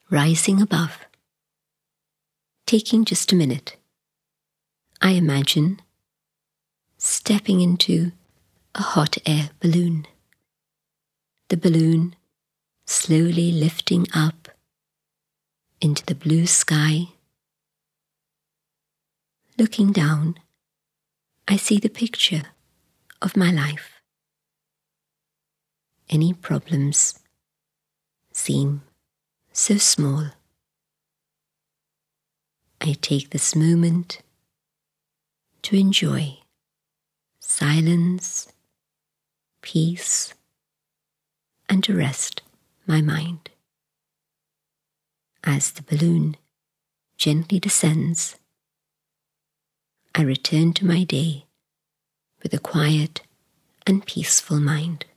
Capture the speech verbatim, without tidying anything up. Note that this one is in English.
rising above. Taking just a minute, I imagine stepping into a hot air balloon. The balloon slowly lifting up into the blue sky. Looking down, I see the picture of my life. Any problems seem so small. I take this moment to enjoy silence, peace, and to rest my mind. As the balloon gently descends, I return to my day with a quiet and peaceful mind.